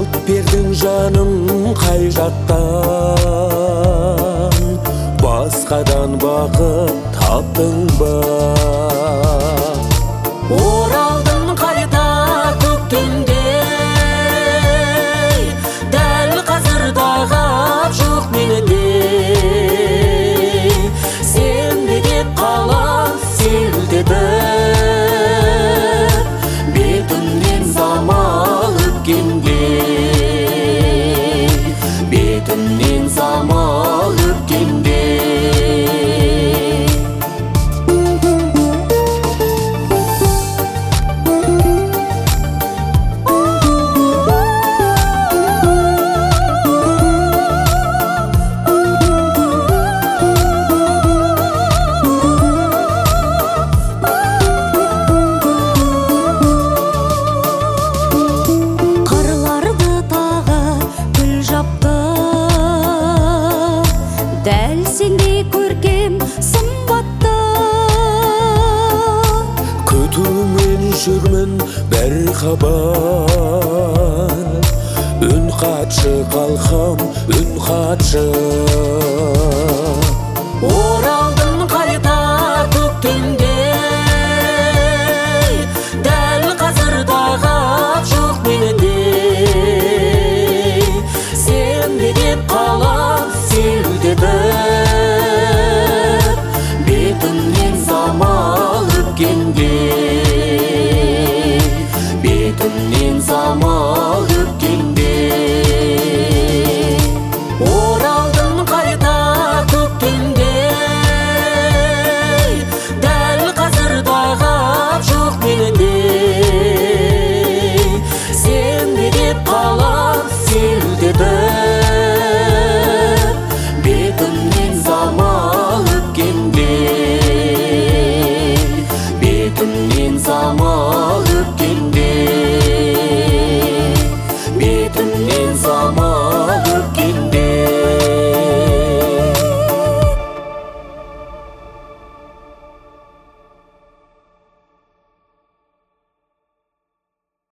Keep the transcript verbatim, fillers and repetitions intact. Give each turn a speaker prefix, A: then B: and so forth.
A: бердің жаным қай жақтан, басқадан бақыт таптың ба?
B: Оралдың қайта көк түндей, дәл қазір дағап жоқ менде. Сен де деп қалам селдетіп, бетімнен замал өткенде, бетімнен замал өткенде.
C: Дәл сендей көркем сымбатты,
A: күтумен жүрмін бір хабар, үн қатшы қалқам, үн қатшы.
B: Орал